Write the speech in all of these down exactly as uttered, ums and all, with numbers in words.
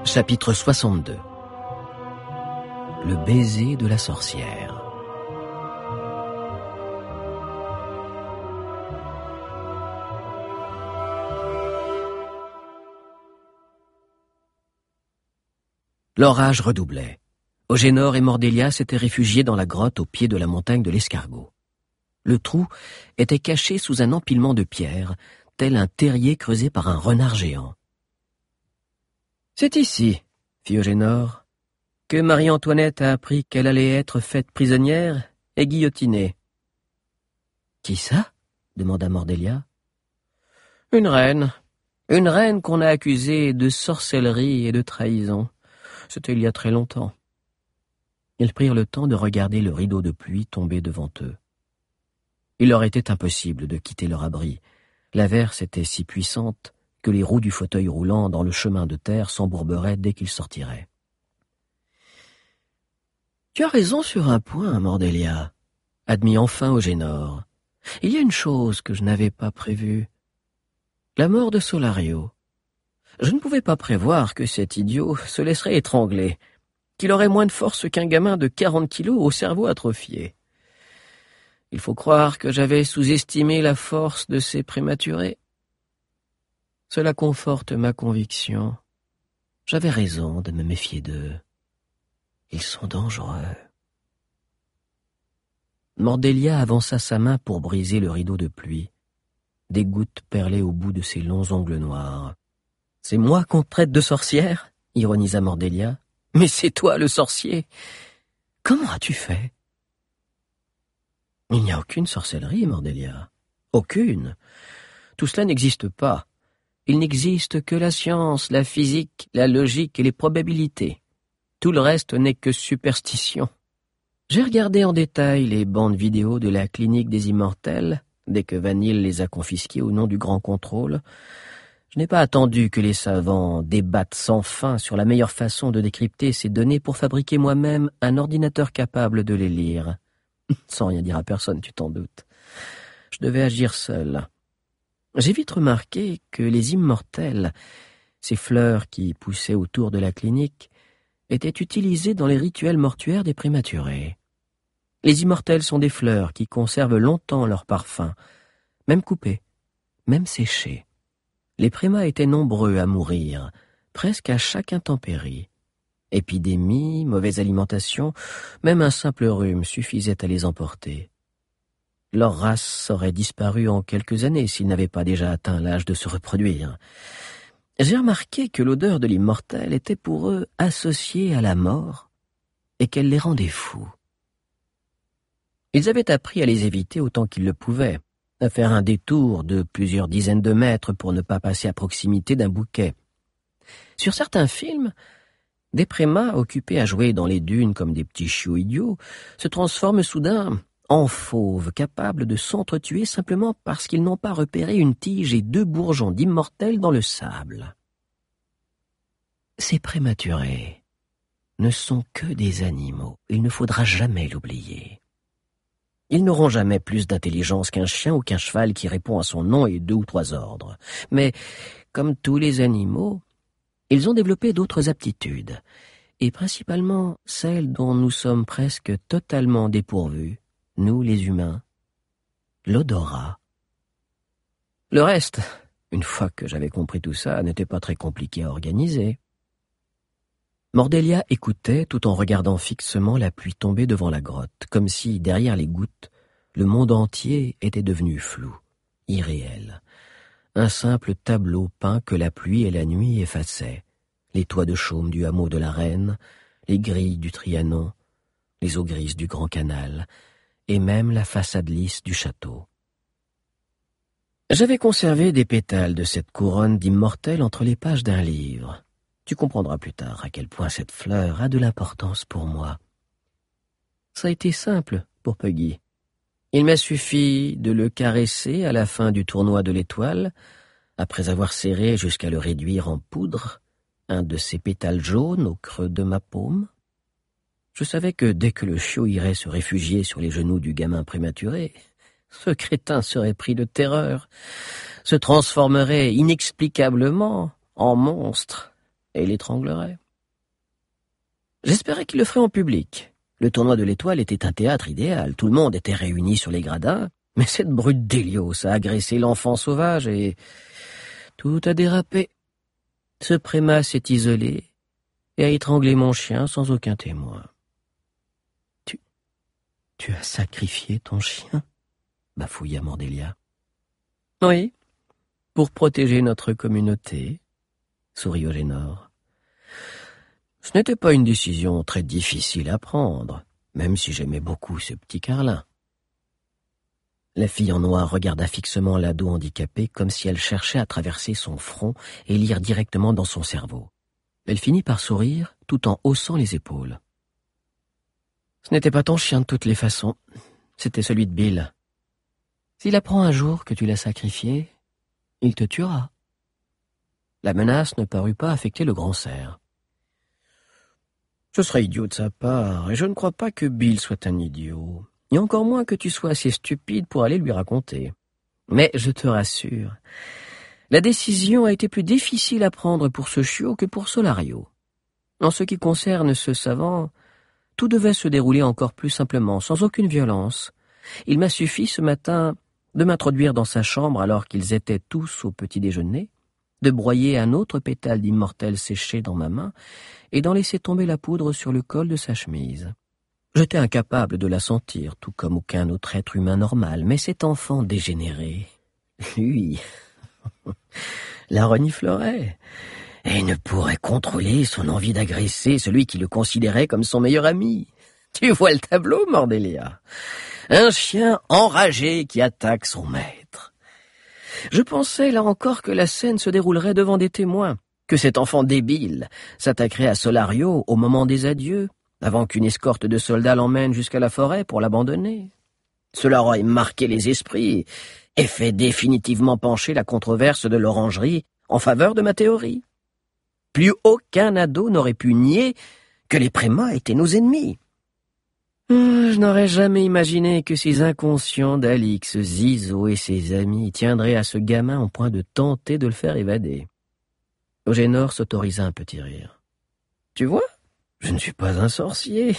Chapitre soixante-deux. Le baiser de la sorcière. L'orage redoublait. Ogénor et Mordélia s'étaient réfugiés dans la grotte au pied de la montagne de l'Escargot. Le trou était caché sous un empilement de pierres, tel un terrier creusé par un renard géant. « C'est ici, fit Ogénor, que Marie-Antoinette a appris qu'elle allait être faite prisonnière et guillotinée. »« Qui ça ?» demanda Mordélia. « Une reine, une reine qu'on a accusée de sorcellerie et de trahison. C'était il y a très longtemps. » Ils prirent le temps de regarder le rideau de pluie tomber devant eux. Il leur était impossible de quitter leur abri. L'averse était si puissante que les roues du fauteuil roulant dans le chemin de terre s'embourberaient dès qu'ils sortiraient. « Tu as raison sur un point, Mordélia, » admit enfin Ogénor. « Il y a une chose que je n'avais pas prévue. La mort de Solario. Je ne pouvais pas prévoir que cet idiot se laisserait étrangler, qu'il aurait moins de force qu'un gamin de quarante kilos au cerveau atrophié. Il faut croire que j'avais sous-estimé la force de ces prématurés. Cela conforte ma conviction. J'avais raison de me méfier d'eux. Ils sont dangereux. » Mordélia avança sa main pour briser le rideau de pluie. Des gouttes perlaient au bout de ses longs ongles noirs. « C'est moi qu'on traite de sorcière ?» ironisa Mordélia. « Mais c'est toi le sorcier. Comment as-tu fait ?» ?»« Il n'y a aucune sorcellerie, Mordélia. Aucune. Tout cela n'existe pas. Il n'existe que la science, la physique, la logique et les probabilités. Tout le reste n'est que superstition. J'ai regardé en détail les bandes vidéo de la clinique des immortels, dès que Vanille les a confisquées au nom du grand contrôle. Je n'ai pas attendu que les savants débattent sans fin sur la meilleure façon de décrypter ces données pour fabriquer moi-même un ordinateur capable de les lire. Sans rien dire à personne, tu t'en doutes. Je devais agir seul. J'ai vite remarqué que les immortels, ces fleurs qui poussaient autour de la clinique, étaient utilisées dans les rituels mortuaires des prématurés. Les immortels sont des fleurs qui conservent longtemps leur parfum, même coupées, même séchées. Les prémas étaient nombreux à mourir, presque à chaque intempérie. Épidémie, mauvaise alimentation, même un simple rhume suffisait à les emporter. Leur race aurait disparu en quelques années s'ils n'avaient pas déjà atteint l'âge de se reproduire. J'ai remarqué que l'odeur de l'immortel était pour eux associée à la mort et qu'elle les rendait fous. Ils avaient appris à les éviter autant qu'ils le pouvaient, à faire un détour de plusieurs dizaines de mètres pour ne pas passer à proximité d'un bouquet. Sur certains films, des prémas occupés à jouer dans les dunes comme des petits chiots idiots se transforment soudain en fauves capables de s'entretuer simplement parce qu'ils n'ont pas repéré une tige et deux bourgeons d'immortels dans le sable. Ces prématurés ne sont que des animaux, il ne faudra jamais l'oublier. Ils n'auront jamais plus d'intelligence qu'un chien ou qu'un cheval qui répond à son nom et deux ou trois ordres. Mais, comme tous les animaux, ils ont développé d'autres aptitudes, et principalement celles dont nous sommes presque totalement dépourvus, nous les humains, l'odorat. Le reste, une fois que j'avais compris tout ça, n'était pas très compliqué à organiser. Mordélia écoutait tout en regardant fixement la pluie tomber devant la grotte, comme si, derrière les gouttes, le monde entier était devenu flou, irréel. Un simple tableau peint que la pluie et la nuit effaçaient. Les toits de chaume du hameau de la Reine, les grilles du Trianon, les eaux grises du Grand Canal, et même la façade lisse du château. J'avais conservé des pétales de cette couronne d'immortels entre les pages d'un livre. Tu comprendras plus tard à quel point cette fleur a de l'importance pour moi. Ça a été simple pour Puggy. Il m'a suffi de le caresser à la fin du tournoi de l'étoile, après avoir serré jusqu'à le réduire en poudre, un de ses pétales jaunes au creux de ma paume. Je savais que dès que le chiot irait se réfugier sur les genoux du gamin prématuré, ce crétin serait pris de terreur, se transformerait inexplicablement en monstre, et l'étranglerait. J'espérais qu'il le ferait en public. Le tournoi de l'Étoile était un théâtre idéal. Tout le monde était réuni sur les gradins, mais cette brute d'Hélios a agressé l'enfant sauvage et tout a dérapé. Ce prémat s'est isolé et a étranglé mon chien sans aucun témoin. Tu, tu as sacrifié ton chien? Bafouilla Mordélia. Oui, pour protéger notre communauté, sourit Ogénor. Ce n'était pas une décision très difficile à prendre, même si j'aimais beaucoup ce petit Carlin. La fille en noir regarda fixement l'ado handicapé comme si elle cherchait à traverser son front et lire directement dans son cerveau. Elle finit par sourire tout en haussant les épaules. Ce n'était pas ton chien de toutes les façons, c'était celui de Bill. S'il apprend un jour que tu l'as sacrifié, il te tuera. La menace ne parut pas affecter le grand cerf. Ce serait idiot de sa part, et je ne crois pas que Bill soit un idiot, et encore moins que tu sois assez stupide pour aller lui raconter. Mais je te rassure, la décision a été plus difficile à prendre pour ce chiot que pour Solario. En ce qui concerne ce savant, tout devait se dérouler encore plus simplement, sans aucune violence. Il m'a suffi ce matin de m'introduire dans sa chambre alors qu'ils étaient tous au petit déjeuner, de broyer un autre pétale d'immortel séché dans ma main et d'en laisser tomber la poudre sur le col de sa chemise. J'étais incapable de la sentir, tout comme aucun autre être humain normal, mais cet enfant dégénéré, lui, la reniflerait et ne pourrait contrôler son envie d'agresser celui qui le considérait comme son meilleur ami. Tu vois le tableau, Mordélia? Un chien enragé qui attaque son maître. Je pensais, là encore, que la scène se déroulerait devant des témoins, que cet enfant débile s'attaquerait à Solario au moment des adieux, avant qu'une escorte de soldats l'emmène jusqu'à la forêt pour l'abandonner. Cela aurait marqué les esprits et fait définitivement pencher la controverse de l'orangerie en faveur de ma théorie. Plus aucun ado n'aurait pu nier que les prémats étaient nos ennemis. Je n'aurais jamais imaginé que ces inconscients d'Alix, Zizo et ses amis tiendraient à ce gamin au point de tenter de le faire évader. Ogénor s'autorisa un petit rire. « Tu vois, je ne suis pas un sorcier.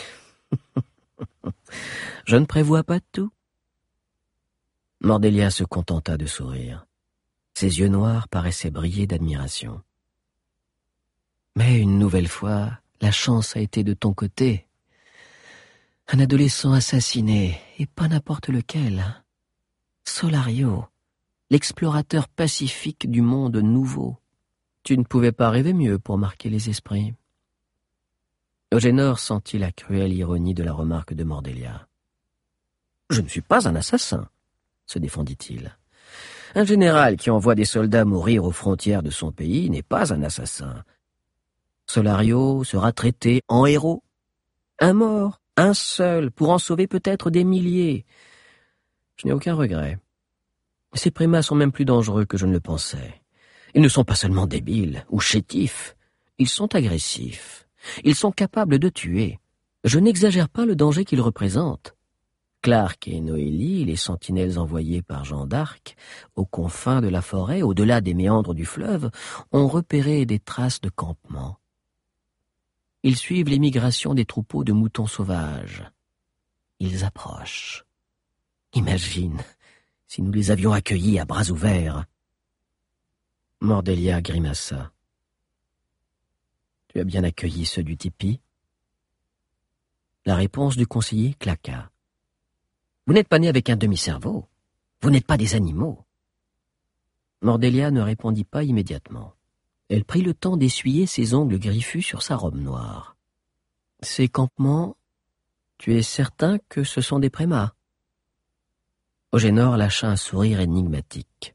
Je ne prévois pas tout. » Mordélia se contenta de sourire. Ses yeux noirs paraissaient briller d'admiration. « Mais une nouvelle fois, la chance a été de ton côté. » Un adolescent assassiné, et pas n'importe lequel. Solario, l'explorateur pacifique du monde nouveau. Tu ne pouvais pas rêver mieux pour marquer les esprits. Ogénor sentit la cruelle ironie de la remarque de Mordélia. « Je ne suis pas un assassin, » se défendit-il. « Un général qui envoie des soldats mourir aux frontières de son pays n'est pas un assassin. Solario sera traité en héros. Un mort. Un seul, pour en sauver peut-être des milliers. Je n'ai aucun regret. Ces prémats sont même plus dangereux que je ne le pensais. Ils ne sont pas seulement débiles ou chétifs, ils sont agressifs. Ils sont capables de tuer. Je n'exagère pas le danger qu'ils représentent. Clark et Noélie, les sentinelles envoyées par Jeanne d'Arc, aux confins de la forêt, au-delà des méandres du fleuve, ont repéré des traces de campement. Ils suivent les migrations des troupeaux de moutons sauvages. Ils approchent. Imagine si nous les avions accueillis à bras ouverts. Mordélia grimaça. Tu as bien accueilli ceux du tipi? La réponse du conseiller claqua. Vous n'êtes pas né avec un demi-cerveau. Vous n'êtes pas des animaux. Mordélia ne répondit pas immédiatement. Elle prit le temps d'essuyer ses ongles griffus sur sa robe noire. « Ces campements, tu es certain que ce sont des prémats ?» Ogénor lâcha un sourire énigmatique.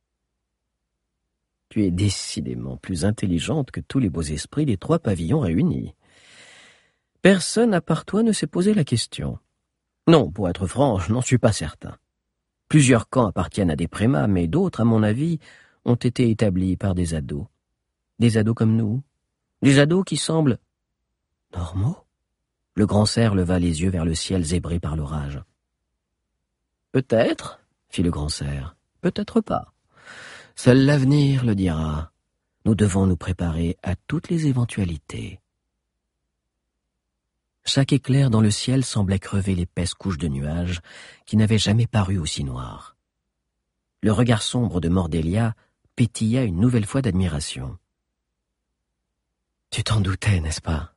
« Tu es décidément plus intelligente que tous les beaux esprits des trois pavillons réunis. Personne à part toi ne s'est posé la question. Non, pour être franc, je n'en suis pas certain. Plusieurs camps appartiennent à des prémats, mais d'autres, à mon avis, ont été établis par des ados. Des ados comme nous. Des ados qui semblent... normaux. Le grand cerf leva les yeux vers le ciel zébré par l'orage. Peut-être, fit le grand cerf. Peut-être pas. Seul l'avenir le dira. Nous devons nous préparer à toutes les éventualités. Chaque éclair dans le ciel semblait crever l'épaisse couche de nuages qui n'avait jamais paru aussi noire. Le regard sombre de Mordélia pétilla une nouvelle fois d'admiration. « Tu t'en doutais, n'est-ce pas?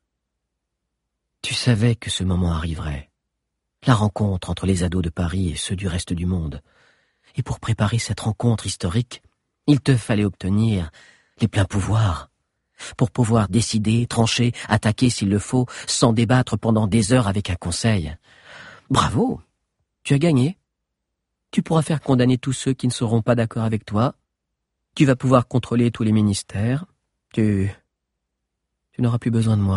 Tu savais que ce moment arriverait, la rencontre entre les ados de Paris et ceux du reste du monde. Et pour préparer cette rencontre historique, il te fallait obtenir les pleins pouvoirs, pour pouvoir décider, trancher, attaquer s'il le faut, sans débattre pendant des heures avec un conseil. Bravo, tu as gagné. Tu pourras faire condamner tous ceux qui ne seront pas d'accord avec toi. Tu vas pouvoir contrôler tous les ministères. Tu... tu n'auras plus besoin de moi. »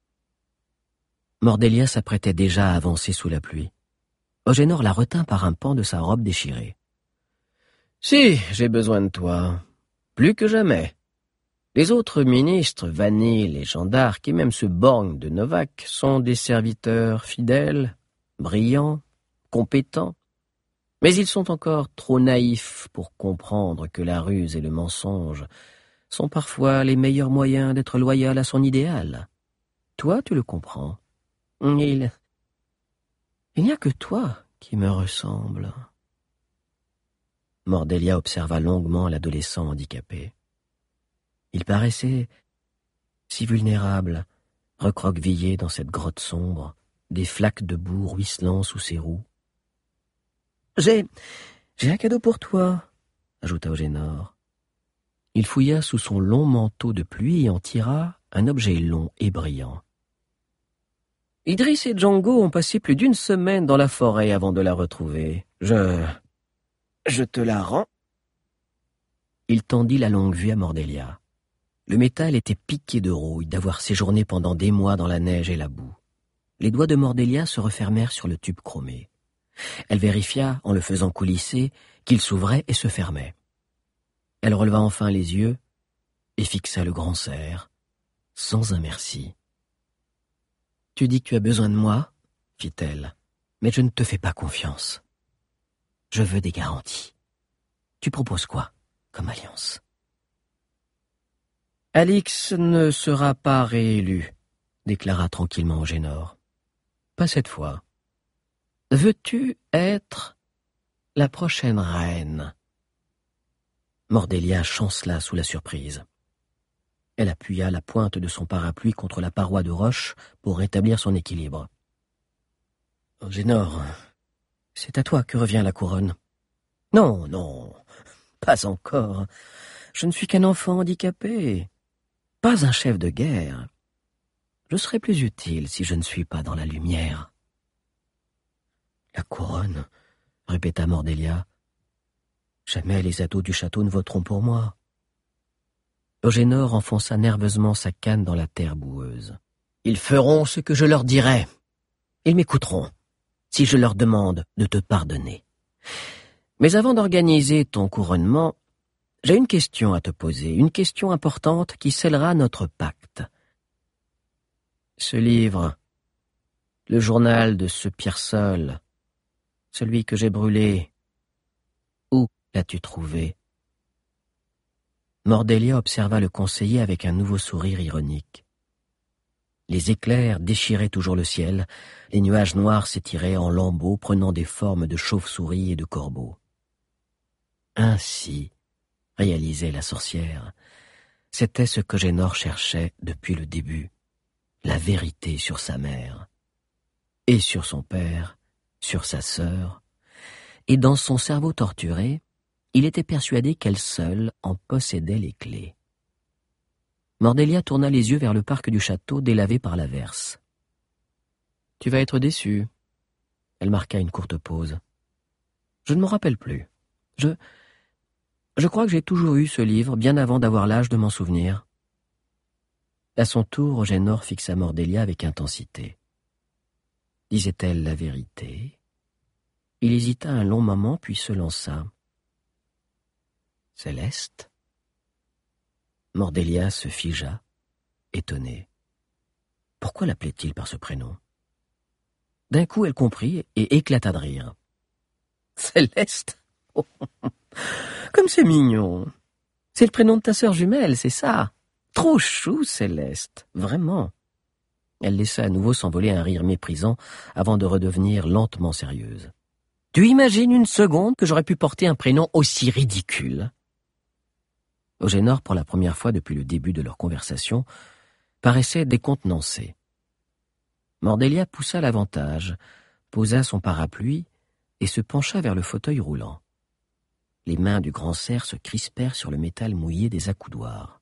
Mordélia s'apprêtait déjà à avancer sous la pluie. Ogénor la retint par un pan de sa robe déchirée. « Si, j'ai besoin de toi. Plus que jamais. Les autres ministres, Vanille et Jeanne d'Arc, et même ce borgne de Novak, sont des serviteurs fidèles, brillants, compétents. Mais ils sont encore trop naïfs pour comprendre que la ruse et le mensonge sont parfois les meilleurs moyens d'être loyal à son idéal. Toi, tu le comprends. Il... il n'y a que toi qui me ressemble. » Mordélia observa longuement l'adolescent handicapé. Il paraissait si vulnérable, recroquevillé dans cette grotte sombre, des flaques de boue ruisselant sous ses roues. « J'ai... j'ai un cadeau pour toi, » ajouta Ogénor. Il fouilla sous son long manteau de pluie et en tira un objet long et brillant. Idriss et Django ont passé plus d'une semaine dans la forêt avant de la retrouver. Je... je te la rends. Il tendit la longue vue à Mordélia. Le métal était piqué de rouille d'avoir séjourné pendant des mois dans la neige et la boue. Les doigts de Mordélia se refermèrent sur le tube chromé. Elle vérifia, en le faisant coulisser, qu'il s'ouvrait et se fermait. Elle releva enfin les yeux et fixa le grand cerf, sans un merci. « Tu dis que tu as besoin de moi, » fit-elle, « mais je ne te fais pas confiance. Je veux des garanties. Tu proposes quoi comme alliance ? » « Alix ne sera pas réélu, » déclara tranquillement Ogénor. « Pas cette fois. Veux-tu être la prochaine reine ?» Mordélia chancela sous la surprise. Elle appuya la pointe de son parapluie contre la paroi de roche pour rétablir son équilibre. « Ogénor, c'est à toi que revient la couronne. »« Non, non, pas encore. Je ne suis qu'un enfant handicapé, pas un chef de guerre. Je serai plus utile si je ne suis pas dans la lumière. »« La couronne, » répéta Mordélia. « Jamais les ados du château ne voteront pour moi. » Ogénor enfonça nerveusement sa canne dans la terre boueuse. « Ils feront ce que je leur dirai. Ils m'écouteront, si je leur demande de te pardonner. Mais avant d'organiser ton couronnement, j'ai une question à te poser, une question importante qui scellera notre pacte. Ce livre, le journal de ce Pierre-Seul, celui que j'ai brûlé, où l'as-tu trouvé ?» Mordélia observa le conseiller avec un nouveau sourire ironique. Les éclairs déchiraient toujours le ciel, les nuages noirs s'étiraient en lambeaux prenant des formes de chauves-souris et de corbeaux. Ainsi, réalisait la sorcière, c'était ce qu'Ogénor cherchait depuis le début, la vérité sur sa mère, et sur son père, sur sa sœur, et dans son cerveau torturé, il était persuadé qu'elle seule en possédait les clés. Mordélia tourna les yeux vers le parc du château délavé par l'averse. « Tu vas être déçu. » Elle marqua une courte pause. « Je ne m'en rappelle plus. Je... je crois que j'ai toujours eu ce livre bien avant d'avoir l'âge de m'en souvenir. » À son tour, Ogénor fixa Mordélia avec intensité. Disait-elle la vérité? Il hésita un long moment, puis se lança. « Céleste ?» Mordélia se figea, étonnée. Pourquoi l'appelait-il par ce prénom? D'un coup, elle comprit et éclata de rire. « Céleste? Oh, comme c'est mignon! C'est le prénom de ta sœur jumelle, c'est ça. Trop chou, Céleste, vraiment. Elle laissa à nouveau s'envoler un rire méprisant avant de redevenir lentement sérieuse. Tu imagines une seconde que j'aurais pu porter un prénom aussi ridicule? Eugénor, pour la première fois depuis le début de leur conversation, paraissait décontenancé. Mordélia poussa l'avantage, posa son parapluie et se pencha vers le fauteuil roulant. Les mains du grand cerf se crispèrent sur le métal mouillé des accoudoirs.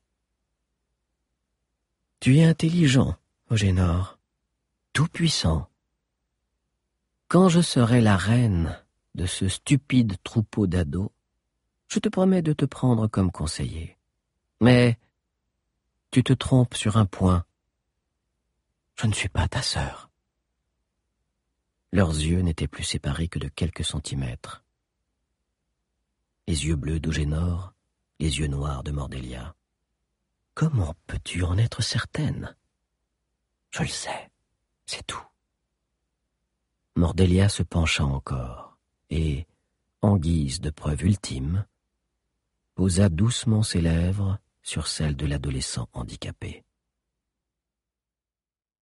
« Tu es intelligent, Eugénor, tout-puissant. Quand je serai la reine de ce stupide troupeau d'ados, je te promets de te prendre comme conseiller. Mais tu te trompes sur un point. Je ne suis pas ta sœur. » Leurs yeux n'étaient plus séparés que de quelques centimètres. Les yeux bleus d'Eugénor, les yeux noirs de Mordélia. Comment peux-tu en être certaine? Je le sais, c'est tout. Mordélia se pencha encore et, en guise de preuve ultime, posa doucement ses lèvres sur celles de l'adolescent handicapé.